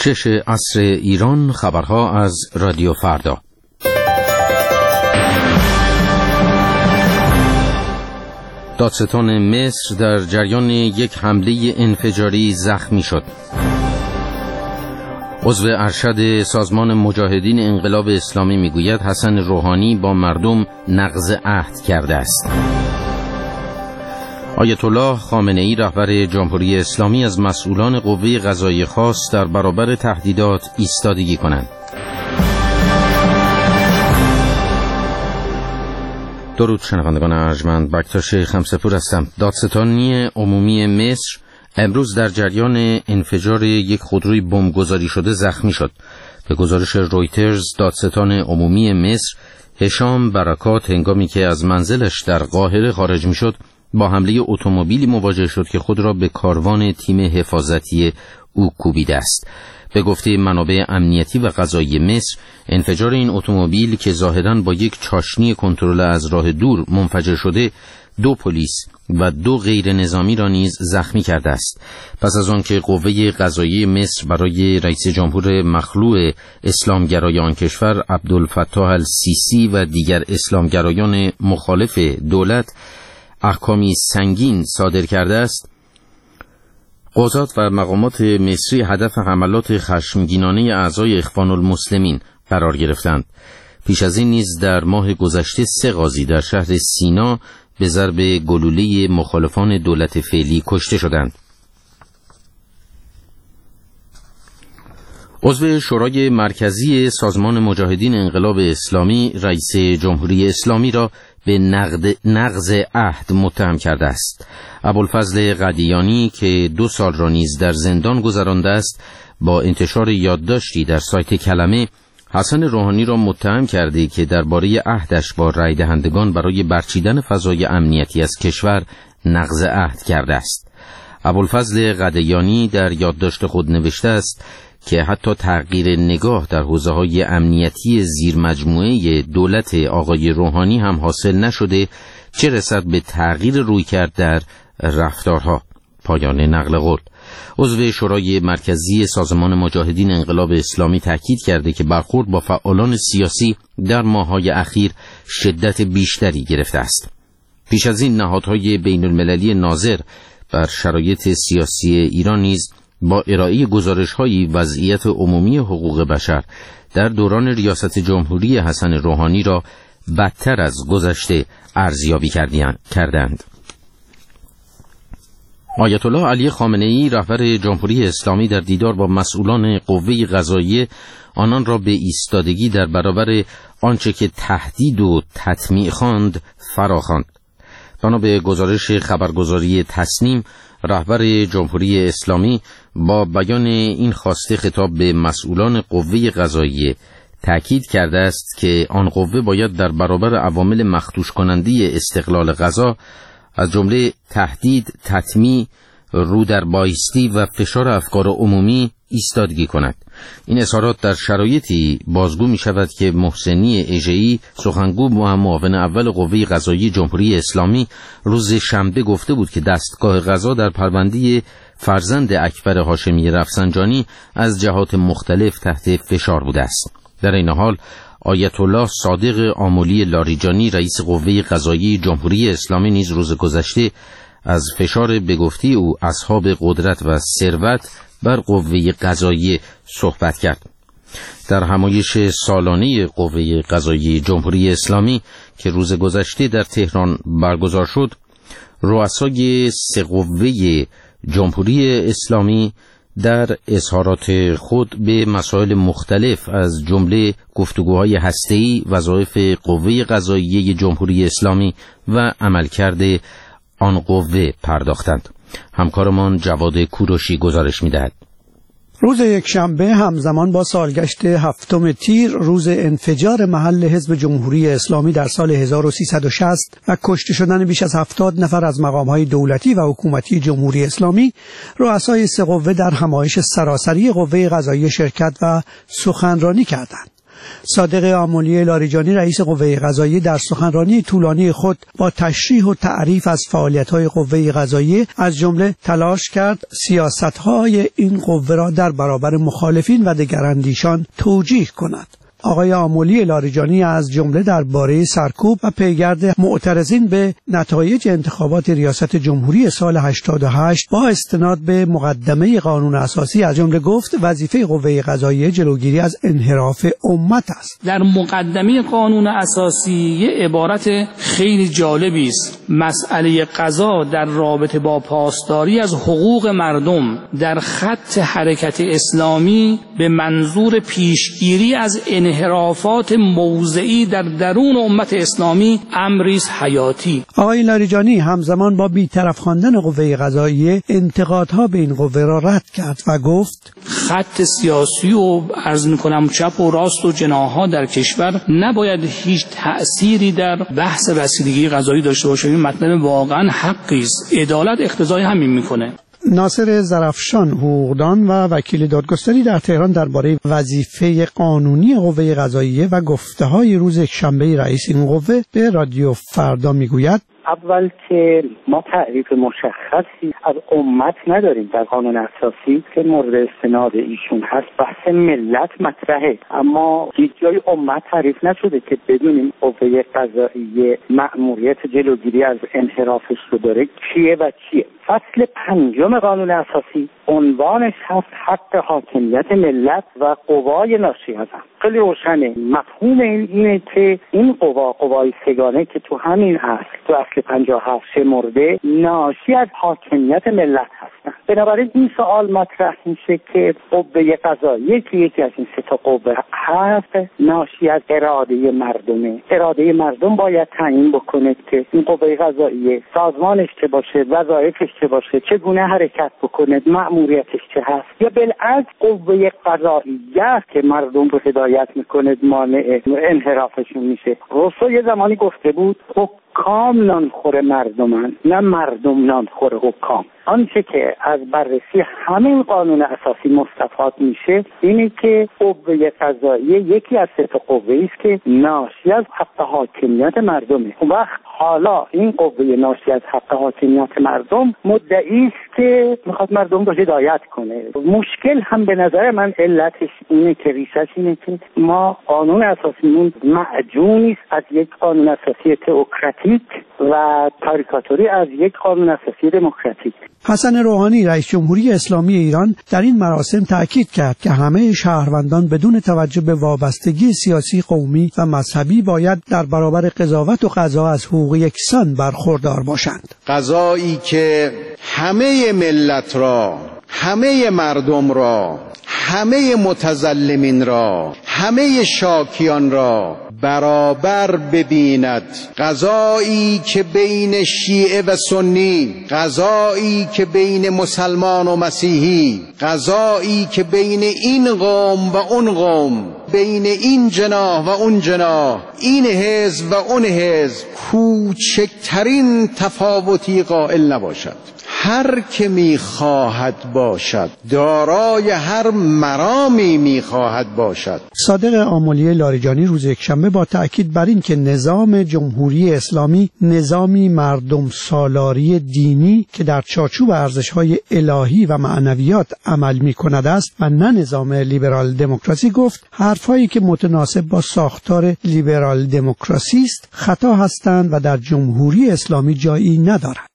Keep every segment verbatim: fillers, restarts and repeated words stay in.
شش عصر ایران، خبرها از رادیو فردا. دادستان مصر در جریان یک حمله انفجاری زخمی شد. عضو ارشد سازمان مجاهدین انقلاب اسلامی میگوید حسن روحانی با مردم نقض عهد کرده است. آیت الله خامنه‌ای رهبر جمهوری اسلامی از مسئولان قوه قضاییه خواست در برابر تهدیدات ایستادگی کنند. درود شنوندگان ارجمند، بکتاش خمسه‌پور هستم. دادستانی عمومی مصر امروز در جریان انفجار یک خودروی بمبگذاری شده زخمی شد. به گزارش رویترز، دادستان عمومی مصر هشام برکات هنگامی که از منزلش در قاهره خارج می‌شد با حمله اتومبیلی مواجه شد که خود را به کاروان تیم حفاظتی او کوبیده است. به گفته منابع امنیتی و قضایی مصر، انفجار این اتومبیل که ظاهراً با یک چاشنی کنترل از راه دور منفجر شده، دو پلیس و دو غیر نظامی را نیز زخمی کرده است. پس از آن که قوه قضاییه مصر برای رئیس جمهور مخلوع اسلامگرای آن کشور عبدالفتاح السیسی و دیگر اسلامگرایان مخالف دولت احکامی سنگین صادر کرده است، قضات و مقامات مصری هدف حملات خشمگینانه اعضای اخوان المسلمین قرار گرفتند. پیش از این نیز در ماه گذشته سه قاضی در شهر سینا به ضرب گلوله مخالفان دولت فعلی کشته شدند. عضو شورای مرکزی سازمان مجاهدین انقلاب اسلامی رئیس جمهوری اسلامی را به نقد نقض عهد متهم کرده است. ابوالفضل قدیانی که دو سال را نیز در زندان گذرانده است، با انتشار یادداشتی در سایت کلمه حسن روحانی را متهم کرده که درباره عهدش با رای دهندگان برای برچیدن فضای امنیتی از کشور نقض عهد کرده است. ابوالفضل قدیانی در یادداشت خود نوشته است که حتی تغییر نگاه در حوزه‌های امنیتی زیر مجموعه دولت آقای روحانی هم حاصل نشده، چه رسد به تغییر رویکرد در رفتارها. پایان نقل قول. عضو شورای مرکزی سازمان مجاهدین انقلاب اسلامی تاکید کرده که برخورد با فعالان سیاسی در ماه‌های اخیر شدت بیشتری گرفته است. پیش از این نهادهای بین المللی ناظر بر شرایط سیاسی ایران نیز با ارائه گزارش‌های وضعیت عمومی حقوق بشر در دوران ریاست جمهوری حسن روحانی را بدتر از گذشته ارزیابی کردند. آیت الله علی خامنه‌ای رهبر جمهوری اسلامی در دیدار با مسئولان قوه قضاییه آنان را به ایستادگی در برابر آنچه که تهدید و تطمیع خواند فراخواند. بنا به گزارش خبرگزاری تسنیم، رهبر جمهوری اسلامی با بیان این خواسته خطاب به مسئولان قوه قضاییه تأکید کرده است که آن قوه باید در برابر عوامل مخدوش کننده استقلال قضا از جمله تهدید، تطمیع، رو در بایستی و فشار افکار عمومی ایستادگی کند. این اظهارات در شرایطی بازگو می شود که محسنی اژه‌ای، سخنگو و معاون اول قوه قضاییه جمهوری اسلامی، روز شنبه گفته بود که دستگاه قضا در پرونده فرزند اکبر هاشمی رفسنجانی از جهات مختلف تحت فشار بوده است. در این حال آیت الله صادق آملی لاریجانی رئیس قوه قضاییه جمهوری اسلامی نیز روز گذشته از فشار به گفته او اصحاب قدرت و ثروت بر قوه قضاییه صحبت کرد. در همایش سالانه قوه قضاییه جمهوری اسلامی که روز گذشته در تهران برگزار شد، رؤسای سه قوه جمهوری اسلامی در اظهارات خود به مسائل مختلف از جمله گفتگوهای هسته‌ای، وظایف قوه قضاییه جمهوری اسلامی و عملکرد آن قوه پرداختند. همکارمان جواد کوروشی گزارش می‌دهد. روز یکشنبه همزمان با سالگشت هفتم تیر، روز انفجار محل حزب جمهوری اسلامی در سال هزار و سیصد و شصت و کشته شدن بیش از هفتاد نفر از مقام‌های دولتی و حکومتی جمهوری اسلامی، رؤسای سه قوه در همایش سراسری قوه قضاییه شرکت و سخنرانی کردند. صادق آملی لاریجانی رئیس قوه قضاییه در سخنرانی طولانی خود با تشریح و تعریف از فعالیت‌های قوه قضاییه از جمله تلاش کرد سیاست‌های این قوه را در برابر مخالفین و دگراندیشان توجیه کند. آقای آملی لاریجانی از جمله درباره سرکوب و پیگرد معترضین به نتایج انتخابات ریاست جمهوری سال هشتاد و هشت با استناد به مقدمه قانون اساسی از جمله گفت وظیفه قوه قضاییه جلوگیری از انحراف امت است. در مقدمه قانون اساسی یه عبارت خیلی جالبی است. مسئله قضا در رابطه با پاسداری از حقوق مردم در خط حرکت اسلامی به منظور پیشگیری از انحرافات موضعی در درون امت اسلامی امری است حیاتی. آقای لاریجانی همزمان با بی‌طرف خواندن قوه قضاییه انتقادها به این قوه را رد کرد و گفت خط سیاسی و عرض می‌کنم چپ و راست و جناح‌ها در کشور نباید هیچ تأثیری در بحث رسیدگی قضایی داشته باشه. این مطلب واقعا حقی است. عدالت اقتضای همین می‌کنه. ناصر زرفشان حقوقدان و وکیل دادگستری در تهران درباره وظیفه قانونی قوه قضاییه و گفته‌های روز یکشنبه رئیس این قوه به رادیو فردا میگوید اول که ما تعریف مشخصی از امت نداریم در قانون اساسی که مورد استناد ایشون هست. بحث ملت مطرحه اما هیچ جای امت تعریف نشده که بدونیم قوه قضاییه مأموریت جلوگیری از انحرافش رو داره کیه و چیه. فصل پنجم قانون اساسی عنوانش هست حق حاکمیت ملت و قوای ناشی از آن. خیلی روشنه. مفهوم این اینه که این قوا قوای سگانه که تو همین اصل تو اصل پنجاه و هفت شمرده ناشی از حاکمیت ملت هستن. بنابراین این سوال مطرح میشه که قوه قضاییه که یکی از این سه تا قوه هست ناشی از اراده مردمه. اراده مردم باید تعیین بکنه که این قوه قضاییه سازمانش چه باشه، وظایفش چه باشه، چگونه حرکت بکنه، مأموریتش چه هست. یا بالعکس قوه قضاییه که مردم رو هدایت میکنه مانع انحرافشون میشه. روسو یه زمانی گفته بود حکام نانخور مردمن نه مردم نانخور حکام. آنچه که از بررسی همین قانون اساسی مستفاد میشه اینه که قوه قضاییه یکی از سه تا قوه است که ناشی از حق حاکمیت مردمه. اون وقت حالا این قوه ناشی از حق حاکمیت مردم مدعی است که میخواد مردم رو هدایت کنه. مشکل هم به نظر من علتش اینه که ریشش اینه که ما قانون اساسیمون معجونی است از یک قانون اساسی تئوکراتیک و کاریکاتوری از یک قانون اساسی دموکراتیک. حسن روحانی رئیس جمهوری اسلامی ایران در این مراسم تأکید کرد که همه شهروندان بدون توجه به وابستگی سیاسی، قومی و مذهبی باید در برابر قضاوت و قضا از حقوق یکسان برخوردار باشند. قضایی که همه ملت را، همه مردم را، همه متظلمین را، همه شاکیان را برابر ببیند، قضایی که بین شیعه و سنی، قضایی که بین مسلمان و مسیحی، قضایی که بین این قوم و اون قوم، بین این جناح و اون جناح، این حزب و اون حزب کوچکترین تفاوتی قائل نباشد. هر که می‌خواهد باشد دارای هر مرامی می‌خواهد باشد. صادق آملی لاریجانی روز یکشنبه با تأکید بر این که نظام جمهوری اسلامی نظامی مردم سالاری دینی که در چارچوب ارزش‌های الهی و معنویات عمل می‌کند است و نه نظام لیبرال دموکراسی گفت حرفایی که متناسب با ساختار لیبرال دموکراسی است خطا هستند و در جمهوری اسلامی جایی ندارند.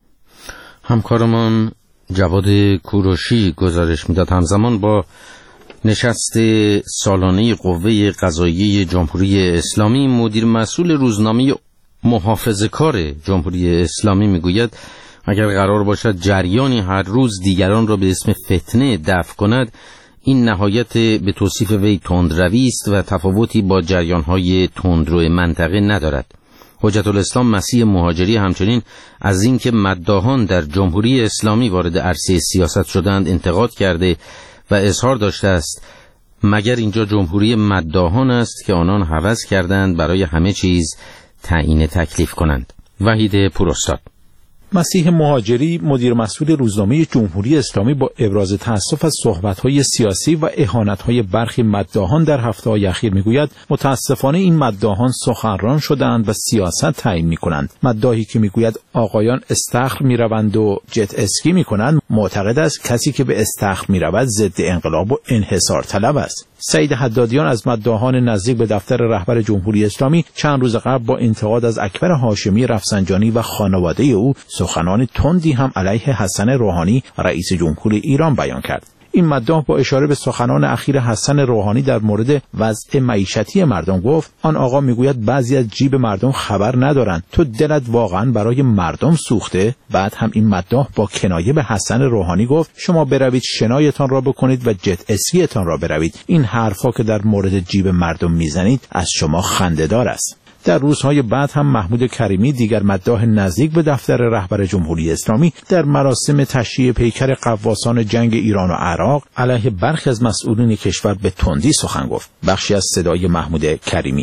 همکارمان جواد کوروشی گزارش میداد همزمان با نشست سالانه قوه قضاییه جمهوری اسلامی مدیر مسئول روزنامه محافظه‌کار جمهوری اسلامی میگوید اگر قرار باشد جریانی هر روز دیگران را به اسم فتنه دفع کند این نهایت به توصیف وی تندروی است و تفاوتی با جریان‌های تندرو منطقه ندارد. حجت الاسلام مسیح مهاجری همچنین از اینکه مداحان در جمهوری اسلامی وارد عرصه سیاست شدند انتقاد کرده و اظهار داشته است مگر اینجا جمهوری مداحان است که آنان هوس کردند برای همه چیز تعیین تکلیف کنند. وحید پوراستاد. مسیح مهاجری، مدیر مسئول روزنامه جمهوری اسلامی، با ابراز تأسف از صحبت‌های سیاسی و اهانت‌های برخی مداحان در هفته‌های اخیر میگوید متأسفانه این مداحان سخنران شدند و سیاست تعیین می‌کنند. مداحی که میگوید آقایان استخر می‌روند و جت اسکی می‌کنند معتقد است کسی که به استخر می‌رود ضد انقلاب و انحصار طلب است. سعید حدادیان از مداحان نزدیک به دفتر رهبر جمهوری اسلامی چند روز قبل با انتقاد از اکبر هاشمی رفسنجانی و خانواده او سخنان تندی هم علیه حسن روحانی رئیس جمهور ایران بیان کرد. این مداح با اشاره به سخنان اخیر حسن روحانی در مورد وضع معیشتی مردم گفت آن آقا میگوید بعضی از جیب مردم خبر ندارند، تو دلت واقعا برای مردم سوخته؟ بعد هم این مداح با کنایه به حسن روحانی گفت شما بروید شنایتان را بکنید و جت اسکیتان را بروید. این حرفا که در مورد جیب مردم میزنید از شما خنده‌دار است. در روزهای بعد هم محمود کریمی، دیگر مداح نزدیک به دفتر رهبر جمهوری اسلامی، در مراسم تشییع پیکر غواصان جنگ ایران و عراق علیه برخی از مسئولین کشور به تندی سخن گفت. بخشی از صدای محمود کریمی: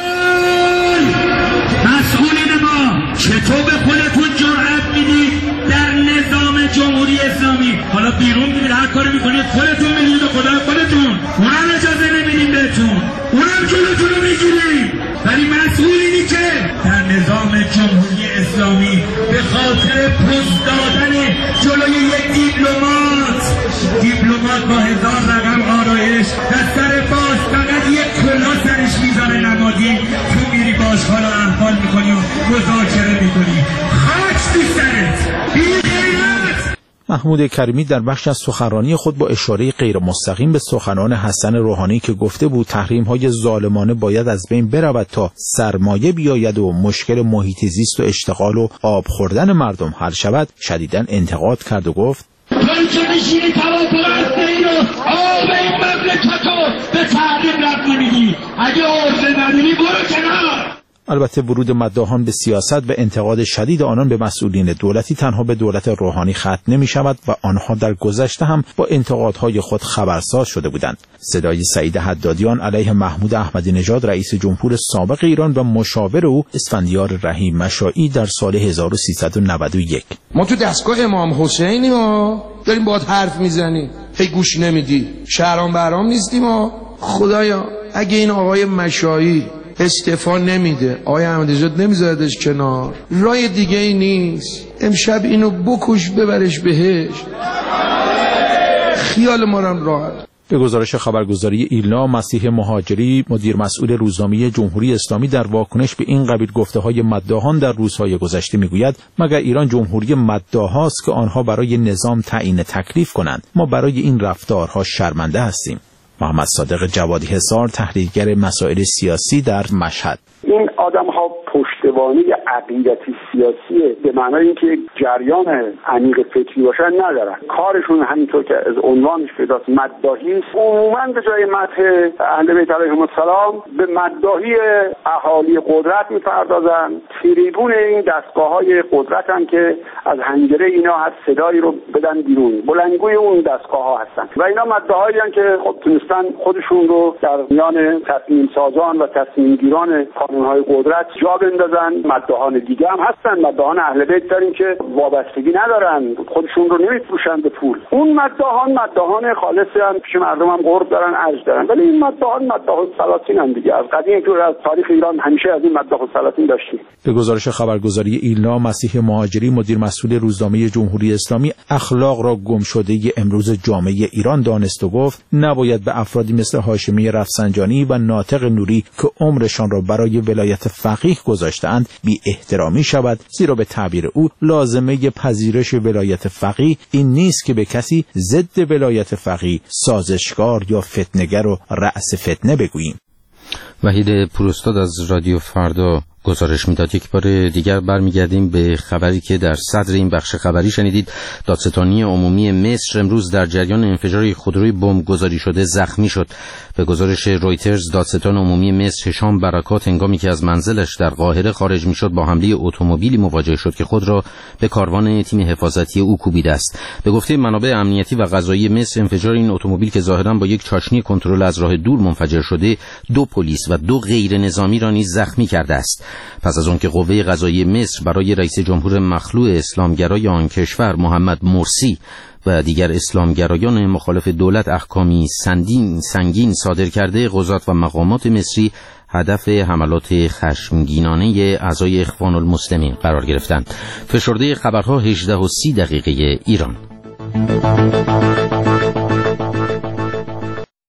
مسئولین ما، چطور به خودتون جرأت میدید در نظام جمهوری اسلامی؟ حالا بیرون میرید هر کاری میکنید خودتون میدید و خدا خودتون، اونم اجازه نمیدیم بهتون، اونم جلوتون رو میگیرید. ولی مسئولینی که در نظام جمهوری اسلامی به خاطر پست دادن جلوی یک دیپلمات دیپلمات با هزار رقم آرایش دستر باز فقط یک کلا سرش میذاره نمادین، تو میری باش حالا احوال میکنی و مذاکره میکنی. خاک تو سرت بی غیرت. محمود کریمی در بخش از سخنرانی خود با اشاره غیر مستقیم به سخنان حسن روحانی که گفته بود تحریم‌های ظالمانه باید از بین برود تا سرمایه بیاید و مشکل محیط زیست و اشتغال و آب خوردن مردم حل شود، شدیداً انتقاد کرد و گفت تو که میشینی توافق هستی رو آب این مملکتو به تحریم رد نمیدی، اگه عرضه نداری برو کنار. البته ورود مداحان به سیاست و انتقاد شدید آنان به مسئولین دولتی تنها به دولت روحانی ختم نمی شود و آنها در گذشته هم با انتقادهای خود خبرساز شده بودند. صدای سعید حدادیان علیه محمود احمدی نژاد رئیس جمهور سابق ایران و مشاور او اسفندیار رحیم مشائی در سال هزار و سیصد و نود و یک: ما تو دستگاه امام حسینی ها داریم باهات حرف میزنیم، هی گوش نمیدی، شهرام برام نیستیم ها. خدایا اگه این آقای مشائی استعفا نمیده، آقای احمدی‌نژاد نمیذادش کنار، رای دیگه ای نیست، امشب اینو بکش ببرش بهشت، خیال ما رو راحت. به گزارش خبرگزاری ایلنا، مسیح مهاجری، مدیر مسئول روزنامه جمهوری اسلامی، در واکنش به این قبیل گفته‌های مداحان در روزهای گذشته میگوید مگر ایران جمهوری مداحاست که آنها برای نظام تعیین تکلیف کنند؟ ما برای این رفتارها شرمنده هستیم. محمد صادق جوادی حصار، تحلیلگر مسائل سیاسی، در مشهد: این آدم‌ها پشتوانه عقیدتی سیاسی به معنای اینکه جریان عمیق فکری باشن ندارن. کارشون همینطور که از عنوانش پیداست مداحی است. عموما به جای مدح اهل بیت علیهم السلام به مداحی اهالی قدرت میپردازن. تریبون این دستگاه‌های قدرت هم که از حنجره اینا هر صدایی رو بدن بیرون، بلندگوی اون دستگاه‌ها هستن و اینا مداحایی هستن که خب تونستن خودشون رو در میان تصمیم سازان و تصمیم گیران قانون‌های قدرت جا بندازن. مداحان دیگه هم هستن، مداحان اهل بیت داریم که وابستگی ندارن، خودشون رو نمیفروشن به پول. اون مداحان مداحان خالص هم پیش مردم هم قرب دارن، ارج دارن، ولی این مداحان مداح السلاطین هم دیگه. از قدیم تو از تاریخ ایران همیشه از این مداح السلاطین داشتیم. به گزارش خبرگزاری ایلنا، مسیح مهاجری، مدیر مسئول روزنامه جمهوری اسلامی، اخلاق را گمشده امروز جامعه ایران دانست و گفت نباید به افرادی مثل هاشمی رفسنجانی و ناطق نوری که عمرشان را برای ولایت فقیه گذاشتند بی احترامی شود، زیرا به تعبیر او لازمه پذیرش ولایت فقیه این نیست که به کسی ضد ولایت فقیه سازشکار یا فتنه‌گر و رأس فتنه بگوییم. وحید پوراستاد از رادیو فردا گزارش میداد. یک بار دیگر برمیگردیم به خبری که در صدر این بخش خبری شنیدید. دادستانی عمومی مصر امروز در جریان انفجار خودروی بمبگذاری شده زخمی شد. به گزارش رویترز، دادستان عمومی مصر هشام برکات هنگامی که از منزلش در قاهره خارج میشد با حمله اتومبیلی مواجه شد که خود را به کاروان تیم حفاظتی او کوبیده است. به گفته منابع امنیتی و قضایی مصر، انفجار این اتومبیل که ظاهرا با یک چاشنی کنترل از راه دور منفجر شده، دو پلیس و دو غیر نظامی را نیز زخمی کرده است. پس از آنکه قوه قضاییه مصر برای رئیس جمهور مخلوع اسلامگرای آن کشور محمد مرسی و دیگر اسلامگرایان مخالف دولت احکامی سنگین سنگین صادر کرده، قضات و مقامات مصری هدف حملات خشمگینانه اعضای اخوان المسلمین قرار گرفتند. فشرده خبرها هجده و سی دقیقه ایران.